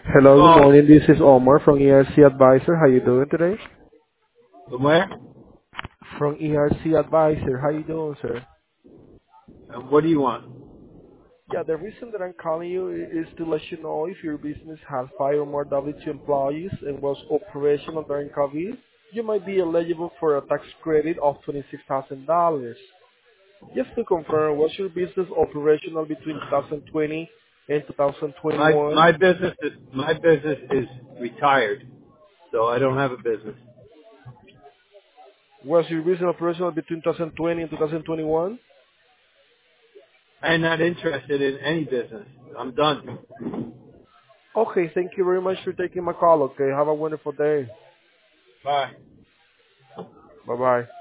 Hello, good Oh, morning. This is Omar from ERC Advisor. How you doing today? from where? From ERC Advisor. How you doing, sir? What do you want? Yeah, the reason that I'm calling you is to let you know if your business has 5 or more W2 employees and was operational during COVID, you might be eligible for a tax credit of $26,000. Just to confirm, was your business operational between 2020 and My 2021? my business is retired, so I don't have a business. Was your business operational between 2020 and 2021? I'm not interested in any business. I'm done. Okay, thank you very much for taking my call. Okay, have a wonderful day. Bye. Bye bye.